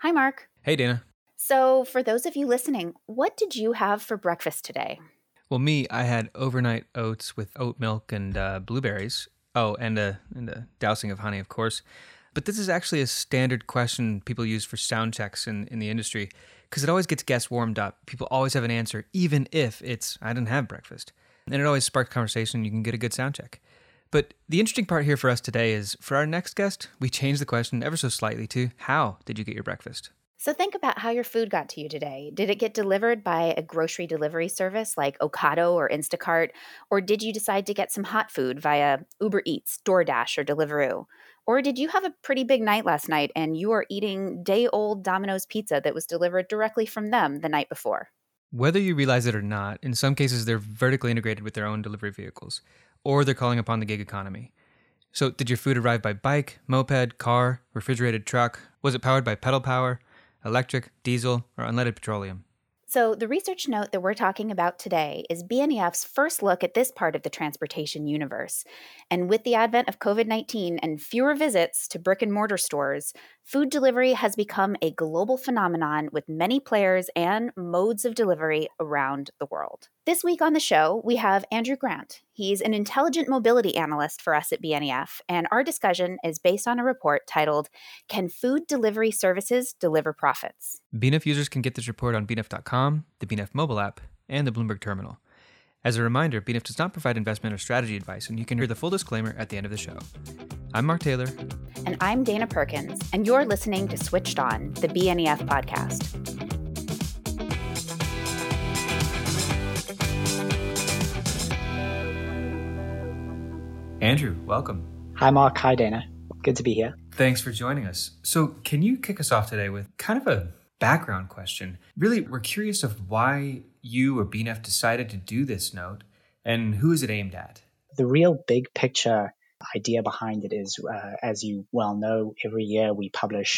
Hi, Mark. Hey, Dana. So, for those of you listening, what did you have for breakfast today? Well, I had overnight oats with oat milk and blueberries. Oh, and a dousing of honey, of course. But this is actually a standard question people use for sound checks in the industry because it always gets guests warmed up. People always have an answer, even if it's, I didn't have breakfast. And it always sparks conversation. You can get a good sound check. But the interesting part here for us today is for our next guest, we changed the question ever so slightly to how did you get your breakfast? So, think about how your food got to you today. Did it get delivered by a grocery delivery service like Ocado or Instacart? Or did you decide to get some hot food via Uber Eats, DoorDash, or Deliveroo? Or did you have a pretty big night last night and you are eating day old Domino's pizza that was delivered directly from them the night before? Whether you realize it or not, in some cases they're vertically integrated with their own delivery vehicles, or they're calling upon the gig economy. So, did your food arrive by bike, moped, car, refrigerated truck? Was it powered by pedal power, electric, diesel, or unleaded petroleum? So, the research note that we're talking about today is BNEF's first look at this part of the transportation universe. And with the advent of COVID-19 and fewer visits to brick and mortar stores, food delivery has become a global phenomenon with many players and modes of delivery around the world. This week on the show, we have Andrew Grant. He's an intelligent mobility analyst for us at BNEF, and our discussion is based on a report titled, Can Food Delivery Services Deliver Profits? BNEF users can get this report on BNEF.com, the BNEF mobile app, and the Bloomberg terminal. As a reminder, BNEF does not provide investment or strategy advice, and you can hear the full disclaimer at the end of the show. I'm Mark Taylor. And I'm Dana Perkins, and you're listening to Switched On, the BNEF podcast. Andrew, welcome. Hi, Mark. Hi, Dana. Good to be here. Thanks for joining us. So, can you kick us off today with kind of a background question? Really, we're curious of why you or BNEF decided to do this note, and who is it aimed at? The real big picture idea behind it is, as you well know, every year we publish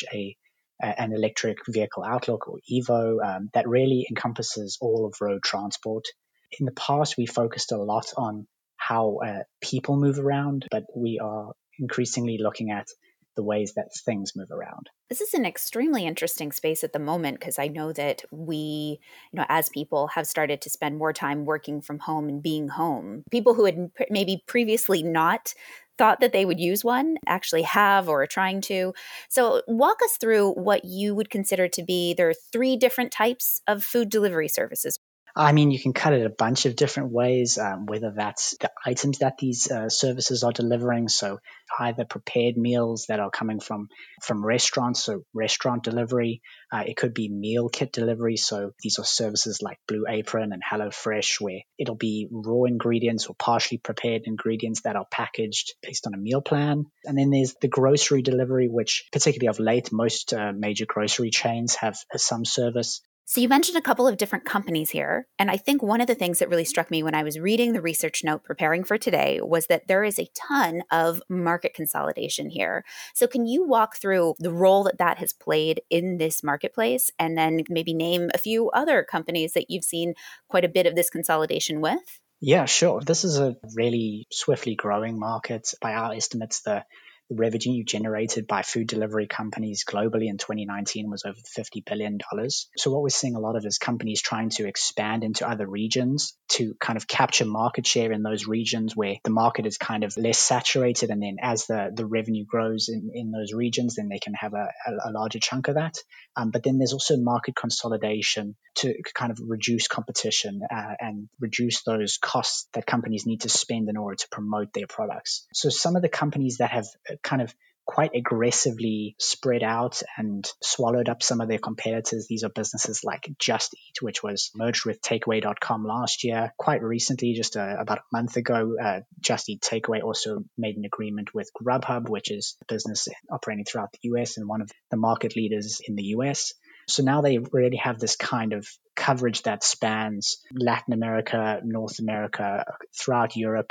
an electric vehicle outlook, or EVO, that really encompasses all of road transport. In the past, we focused a lot on how people move around, but we are increasingly looking at the ways that things move around. This is an extremely interesting space at the moment because I know that we, as people have started to spend more time working from home and being home. People who had maybe previously not thought that they would use one actually have or are trying to. So walk us through what you would consider to be, there are 3 different types of food delivery services. I mean, you can cut it a bunch of different ways, whether that's the items that these services are delivering. So either prepared meals that are coming from restaurants, so restaurant delivery. It could be meal kit delivery. So these are services like Blue Apron and HelloFresh, where it'll be raw ingredients or partially prepared ingredients that are packaged based on a meal plan. And then there's the grocery delivery, which particularly of late, most major grocery chains have some service. So you mentioned a couple of different companies here, and I think one of the things that really struck me when I was reading the research note preparing for today was that there is a ton of market consolidation here. So can you walk through the role that has played in this marketplace, and then maybe name a few other companies that you've seen quite a bit of this consolidation with? Yeah, sure. This is a really swiftly growing market. By our estimates, the revenue generated by food delivery companies globally in 2019 was over $50 billion. So what we're seeing a lot of is companies trying to expand into other regions to kind of capture market share in those regions where the market is kind of less saturated. And then as the revenue grows in those regions, then they can have a larger chunk of that. But then there's also market consolidation to kind of reduce competition and reduce those costs that companies need to spend in order to promote their products. So some of the companies that have kind of quite aggressively spread out and swallowed up some of their competitors. These are businesses like Just Eat, which was merged with Takeaway.com last year. Quite recently, just about a month ago, Just Eat Takeaway also made an agreement with Grubhub, which is a business operating throughout the US and one of the market leaders in the US. So now they really have this kind of coverage that spans Latin America, North America, throughout Europe,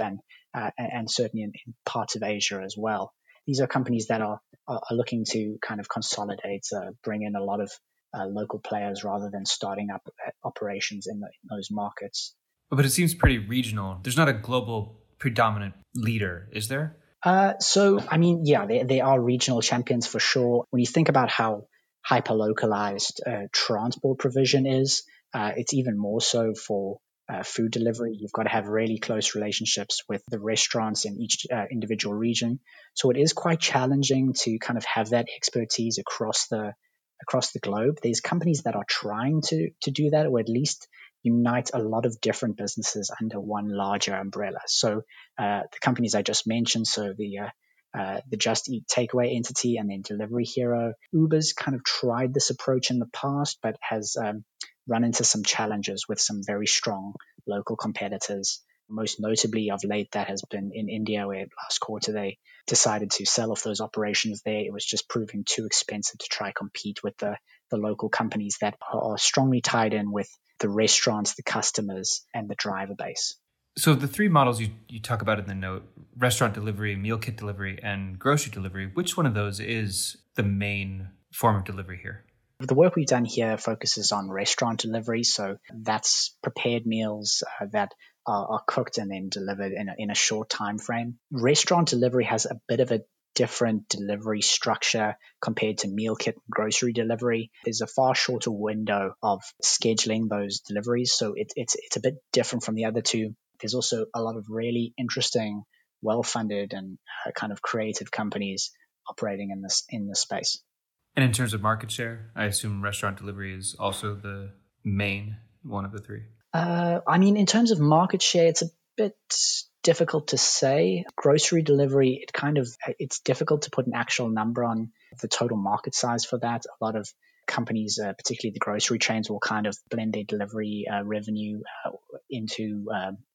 and certainly in parts of Asia as well. These are companies that are looking to kind of consolidate, bring in a lot of local players rather than starting up operations in those markets. But it seems pretty regional. There's not a global predominant leader, is there? So, I mean, yeah, there are regional champions for sure. When you think about how hyper-localized transport provision is. It's even more so for food delivery. You've got to have really close relationships with the restaurants in each individual region. So it is quite challenging to kind of have that expertise across the globe. There's companies that are trying to do that, or at least unite a lot of different businesses under one larger umbrella. So the companies I just mentioned, so the Just Eat takeaway entity and then Delivery Hero, Uber's kind of tried this approach in the past, but has run into some challenges with some very strong local competitors. Most notably of late, that has been in India, where last quarter they decided to sell off those operations there. It was just proving too expensive to try compete with the local companies that are strongly tied in with the restaurants, the customers, and the driver base. So the three models you talk about in the note, restaurant delivery, meal kit delivery, and grocery delivery, which one of those is the main form of delivery here? The work we've done here focuses on restaurant delivery. So that's prepared meals that are cooked and then delivered in a short time frame. Restaurant delivery has a bit of a different delivery structure compared to meal kit and grocery delivery. There's a far shorter window of scheduling those deliveries. So it's a bit different from the other two. There's also a lot of really interesting, well-funded and kind of creative companies operating in this space. And in terms of market share, I assume restaurant delivery is also the main one of the three. In terms of market share, it's a bit difficult to say. Grocery delivery, it's difficult to put an actual number on the total market size for that. A lot of companies, particularly the grocery chains, will kind of blend their delivery revenue into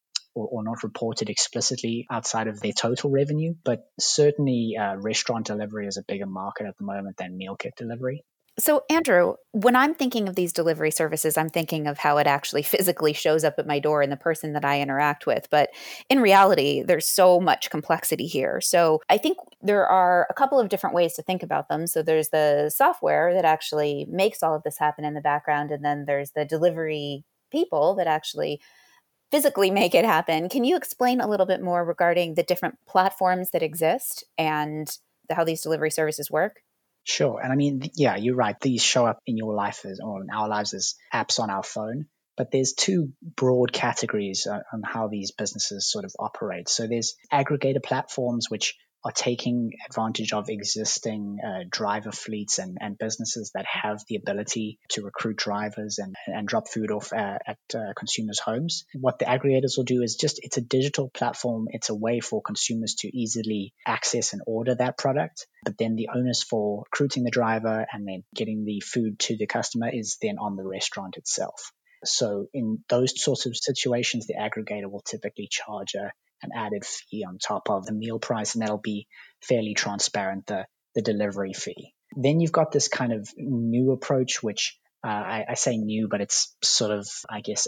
or not reported explicitly outside of their total revenue. But certainly restaurant delivery is a bigger market at the moment than meal kit delivery. So, Andrew, when I'm thinking of these delivery services, I'm thinking of how it actually physically shows up at my door and the person that I interact with. But in reality, there's so much complexity here. So I think there are a couple of different ways to think about them. So there's the software that actually makes all of this happen in the background. And then there's the delivery people that actually physically make it happen. Can you explain a little bit more regarding the different platforms that exist and how these delivery services work? Sure. And yeah, you're right. These show up in your life or in our lives as apps on our phone. But there's two broad categories on how these businesses sort of operate. So there's aggregator platforms, which are taking advantage of existing driver fleets and businesses that have the ability to recruit drivers and drop food off at consumers' homes. What the aggregators will do is it's a digital platform. It's a way for consumers to easily access and order that product. But then the onus for recruiting the driver and then getting the food to the customer is then on the restaurant itself. So in those sorts of situations, the aggregator will typically charge an added fee on top of the meal price, and that'll be fairly transparent, the delivery fee. Then you've got this kind of new approach, which I say new, but it's sort of, I guess,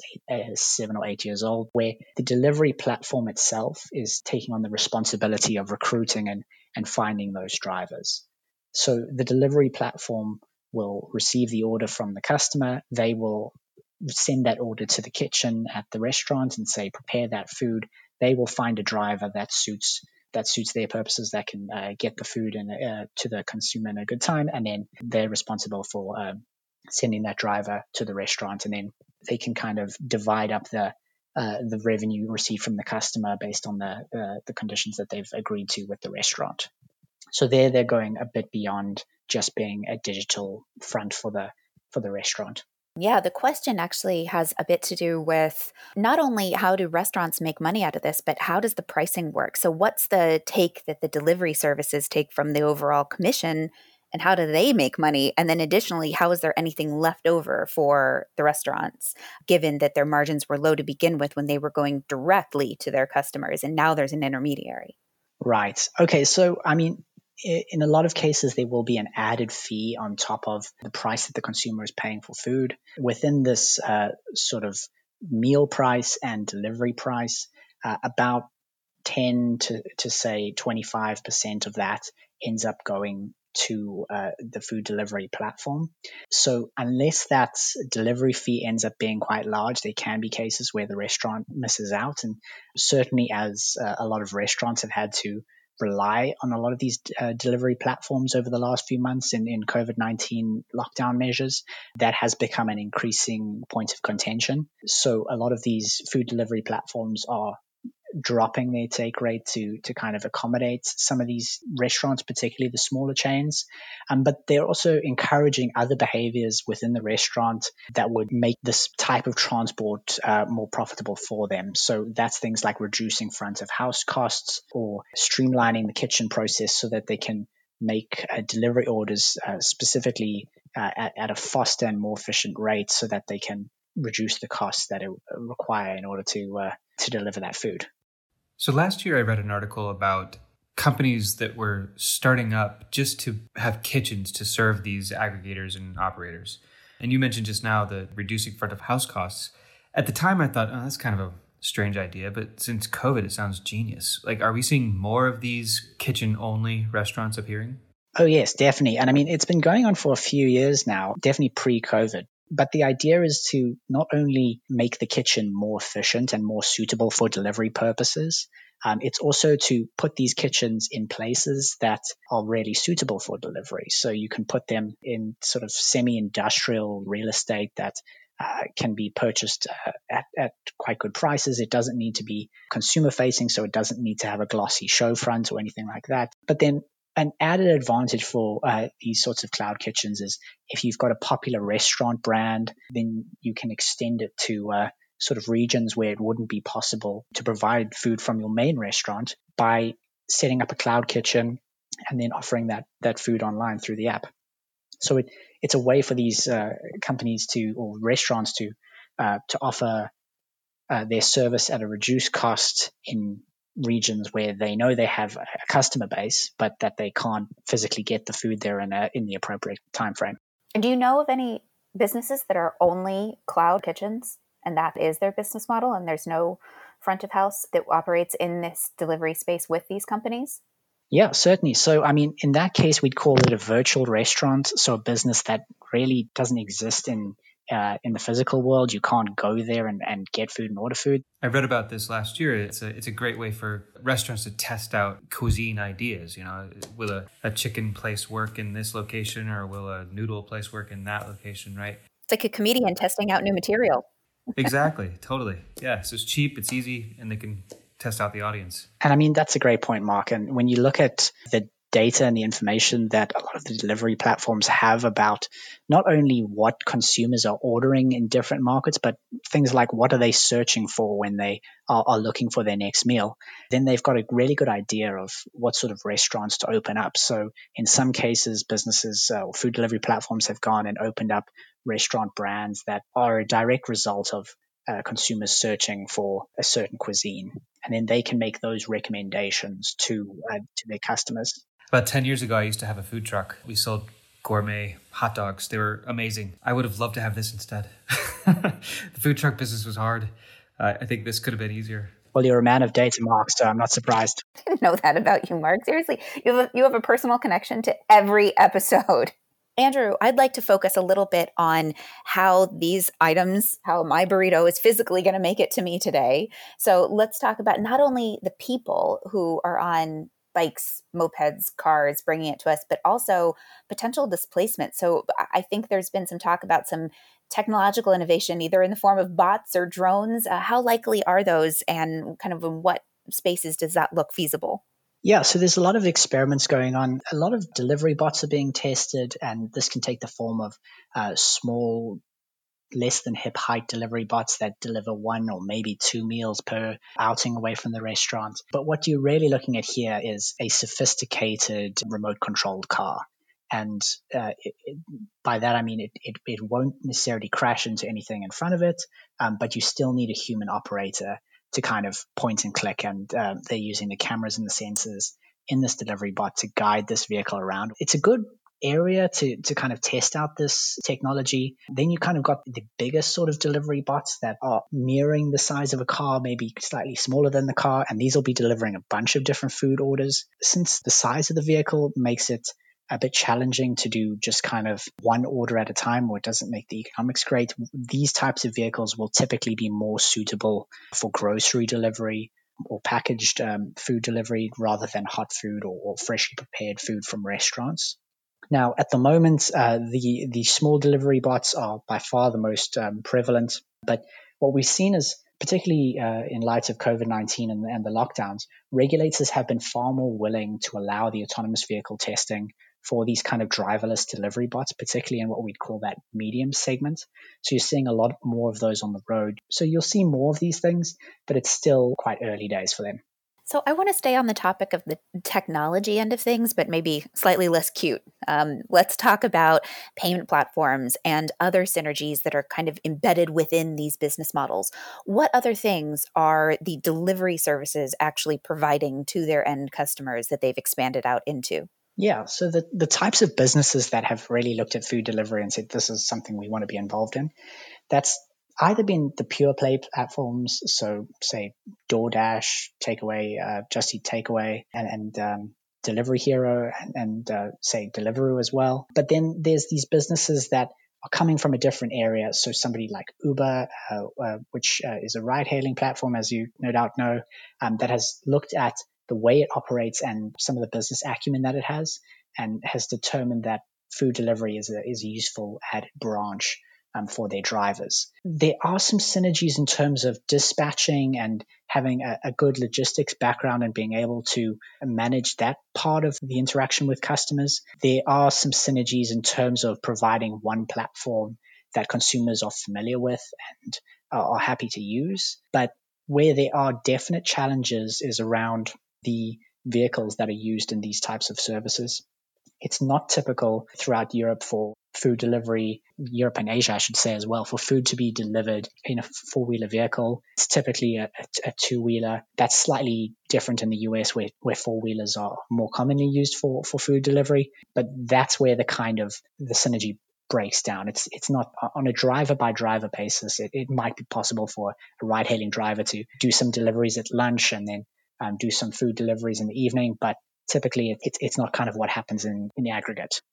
7 or 8 years old, where the delivery platform itself is taking on the responsibility of recruiting and finding those drivers. So the delivery platform will receive the order from the customer. They will send that order to the kitchen at the restaurant and say, prepare that food. They will find a driver that suits their purposes, that can get the food to the consumer in a good time, and then they're responsible for sending that driver to the restaurant, and then they can kind of divide up the revenue received from the customer based on the conditions that they've agreed to with the restaurant. So they're going a bit beyond just being a digital front for the restaurant. Yeah, the question actually has a bit to do with not only how do restaurants make money out of this, but how does the pricing work? So what's the take that the delivery services take from the overall commission, and how do they make money? And then additionally, how is there anything left over for the restaurants, given that their margins were low to begin with when they were going directly to their customers, and now there's an intermediary? Right. Okay. So, in a lot of cases, there will be an added fee on top of the price that the consumer is paying for food. Within this sort of meal price and delivery price, about 10 to say 25% of that ends up going to the food delivery platform. So unless that delivery fee ends up being quite large, there can be cases where the restaurant misses out. And certainly as a lot of restaurants have had to rely on a lot of these delivery platforms over the last few months in COVID-19 lockdown measures, that has become an increasing point of contention. So a lot of these food delivery platforms are dropping their take rate to kind of accommodate some of these restaurants, particularly the smaller chains. But they're also encouraging other behaviors within the restaurant that would make this type of transport more profitable for them. So that's things like reducing front of house costs or streamlining the kitchen process so that they can make delivery orders specifically at a faster and more efficient rate so that they can reduce the costs that it require in order to deliver that food. So last year I read an article about companies that were starting up just to have kitchens to serve these aggregators and operators. And you mentioned just now the reducing front of house costs. At the time I thought, oh, that's kind of a strange idea, but since COVID, it sounds genius. Like, are we seeing more of these kitchen-only restaurants appearing? Oh, yes, definitely. And I mean, it's been going on for a few years now, definitely pre-COVID. But the idea is to not only make the kitchen more efficient and more suitable for delivery purposes, it's also to put these kitchens in places that are really suitable for delivery. So you can put them in sort of semi-industrial real estate that can be purchased at quite good prices. It doesn't need to be consumer facing, so it doesn't need to have a glossy show front or anything like that. But then an added advantage for these sorts of cloud kitchens is if you've got a popular restaurant brand, then you can extend it to sort of regions where it wouldn't be possible to provide food from your main restaurant by setting up a cloud kitchen and then offering that food online through the app. So it's a way for these companies or restaurants to offer their service at a reduced cost in regions where they know they have a customer base, but that they can't physically get the food there in the appropriate time frame. And do you know of any businesses that are only cloud kitchens and that is their business model and there's no front of house that operates in this delivery space with these companies? Yeah, certainly. So, I mean, in that case, we'd call it a virtual restaurant. So a business that really doesn't exist in the physical world. You can't go there and get food and order food. I read about this last year. It's a great way for restaurants to test out cuisine ideas. You know, will a chicken place work in this location or will a noodle place work in that location, right? It's like a comedian testing out new material. Exactly. Totally. Yeah. So it's cheap, it's easy, and they can test out the audience. And I mean, that's a great point, Mark. And when you look at the data and the information that a lot of the delivery platforms have about not only what consumers are ordering in different markets, but things like what are they searching for when they are looking for their next meal, then they've got a really good idea of what sort of restaurants to open up. So in some cases, businesses or food delivery platforms have gone and opened up restaurant brands that are a direct result of consumers searching for a certain cuisine. And then they can make those recommendations to their customers. About 10 years ago, I used to have a food truck. We sold gourmet hot dogs. They were amazing. I would have loved to have this instead. The food truck business was hard. I think this could have been easier. Well, you're a man of data, Mark, so I'm not surprised. I didn't know that about you, Mark. Seriously, you have a personal connection to every episode. Andrew, I'd like to focus a little bit on how these items, how my burrito is physically going to make it to me today. So let's talk about not only the people who are on bikes, mopeds, cars, bringing it to us, but also potential displacement. So I think there's been some talk about some technological innovation, either in the form of bots or drones. How likely are those and kind of in what spaces does that look feasible? Yeah, so there's a lot of experiments going on. A lot of delivery bots are being tested, and this can take the form of small, less than hip height delivery bots that deliver one or maybe two meals per outing away from the restaurant. But what you're really looking at here is a sophisticated remote controlled car. And by that, I mean it won't necessarily crash into anything in front of it, but you still need a human operator to kind of point and click, and they're using the cameras and the sensors in this delivery bot to guide this vehicle around. It's a good area to kind of test out this technology. Then you kind of got the biggest sort of delivery bots that are nearing the size of a car, maybe slightly smaller than the car, and these will be delivering a bunch of different food orders. Since the size of the vehicle makes it a bit challenging to do just kind of one order at a time, or it doesn't make the economics great, these types of vehicles will typically be more suitable for grocery delivery, or packaged food delivery rather than hot food or freshly prepared food from restaurants. Now, at the moment, the small delivery bots are by far the most prevalent. But what we've seen is, particularly in light of COVID-19 and the lockdowns, regulators have been far more willing to allow the autonomous vehicle testing for these kind of driverless delivery bots, particularly in what we'd call that medium segment. So you're seeing a lot more of those on the road. So you'll see more of these things, but it's still quite early days for them. So I want to stay on the topic of the technology end of things, but maybe slightly less cute. Let's talk about payment platforms and other synergies that are kind of embedded within these business models. What other things are the delivery services actually providing to their end customers that they've expanded out into? Yeah, so the types of businesses that have really looked at food delivery and said, this is something we want to be involved in, that's either been the pure play platforms, so say DoorDash, Takeaway, Just Eat Takeaway, and Delivery Hero, and say Deliveroo as well. But then there's these businesses that are coming from a different area. So somebody like Uber, which is a ride-hailing platform, as you no doubt know, that has looked at the way it operates and some of the business acumen that it has, and has determined that food delivery is a useful added branch for their drivers. There are some synergies in terms of dispatching and having a good logistics background and being able to manage that part of the interaction with customers. There are some synergies in terms of providing one platform that consumers are familiar with and are happy to use. But where there are definite challenges is around the vehicles that are used in these types of services. It's not typical throughout Europe for food delivery, Europe and Asia, I should say as well, for food to be delivered in a four-wheeler vehicle. It's typically a two-wheeler. That's slightly different in the US where four-wheelers are more commonly used for food delivery. But that's where the synergy breaks down. It's not on a driver-by-driver basis. It might be possible for a ride-hailing driver to do some deliveries at lunch and then do some food deliveries in the evening, but typically it's not kind of what happens in the aggregate.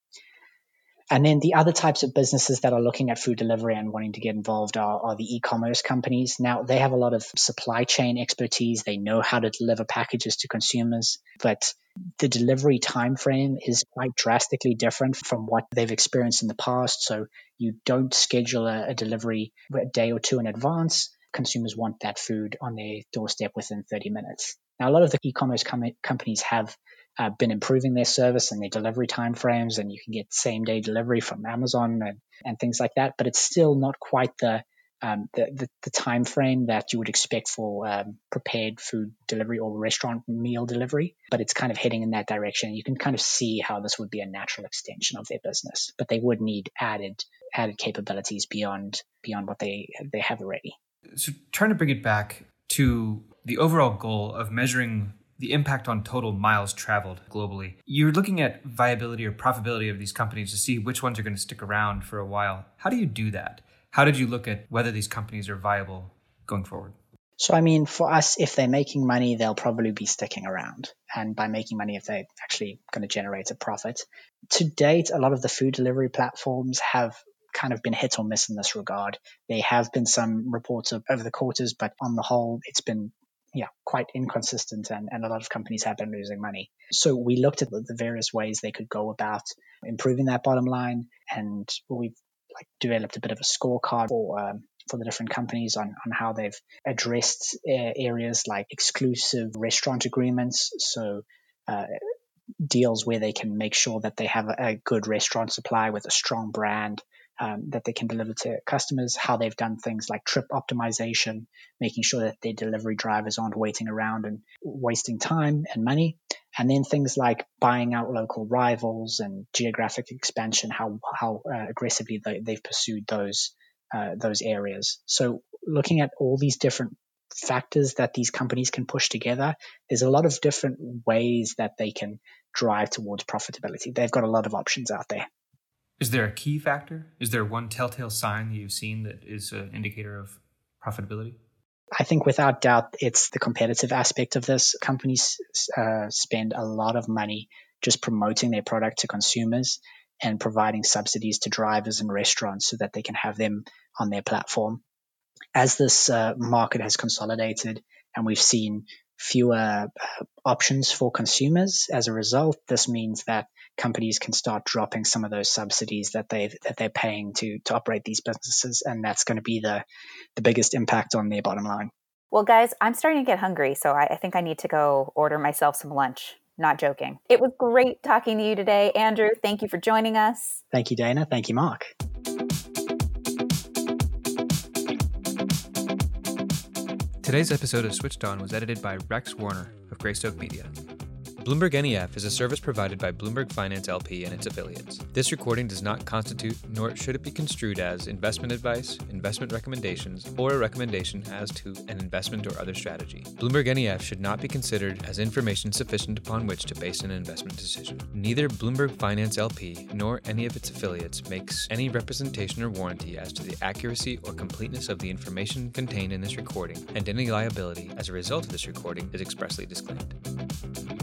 And then the other types of businesses that are looking at food delivery and wanting to get involved are the e-commerce companies. Now, they have a lot of supply chain expertise. They know how to deliver packages to consumers, but the delivery time frame is quite drastically different from what they've experienced in the past. So you don't schedule a delivery a day or two in advance. Consumers want that food on their doorstep within 30 minutes. Now, a lot of the e-commerce companies have been improving their service and their delivery timeframes, and you can get same-day delivery from Amazon and things like that. But it's still not quite the time frame that you would expect for prepared food delivery or restaurant meal delivery. But it's kind of heading in that direction. You can kind of see how this would be a natural extension of their business, but they would need added capabilities beyond what they have already. So trying to bring it back to the overall goal of measuring the impact on total miles traveled globally. You're looking at viability or profitability of these companies to see which ones are going to stick around for a while. How do you do that? How did you look at whether these companies are viable going forward? So, I mean, for us, if they're making money, they'll probably be sticking around. And by making money, if they're actually going to generate a profit. To date, a lot of the food delivery platforms have kind of been hit or miss in this regard. There have been some reports over the quarters, but on the whole, it's been quite inconsistent, and a lot of companies have been losing money. So we looked at the various ways they could go about improving that bottom line, and we've developed a bit of a scorecard for the different companies on how they've addressed areas like exclusive restaurant agreements, so deals where they can make sure that they have a good restaurant supply with a strong brand that they can deliver to customers, how they've done things like trip optimization, making sure that their delivery drivers aren't waiting around and wasting time and money, and then things like buying out local rivals and geographic expansion, how aggressively they've pursued those areas. So looking at all these different factors that these companies can push together, there's a lot of different ways that they can drive towards profitability. They've got a lot of options out there. Is there a key factor? Is there one telltale sign that you've seen that is an indicator of profitability? I think without doubt, it's the competitive aspect of this. Companies spend a lot of money just promoting their product to consumers and providing subsidies to drivers and restaurants so that they can have them on their platform. As this market has consolidated and we've seen fewer options for consumers. As a result, this means that companies can start dropping some of those subsidies that they're paying to operate these businesses, and that's going to be the biggest impact on their bottom line. Well, guys, I'm starting to get hungry, so I think I need to go order myself some lunch. Not joking. It was great talking to you today. Andrew, thank you for joining us. Thank you, Dana. Thank you, Mark. Today's episode of Switched On was edited by Rex Warner of Greystoke Media. Bloomberg NEF is a service provided by Bloomberg Finance LP and its affiliates. This recording does not constitute, nor should it be construed as, investment advice, investment recommendations, or a recommendation as to an investment or other strategy. Bloomberg NEF should not be considered as information sufficient upon which to base an investment decision. Neither Bloomberg Finance LP nor any of its affiliates makes any representation or warranty as to the accuracy or completeness of the information contained in this recording, and any liability as a result of this recording is expressly disclaimed.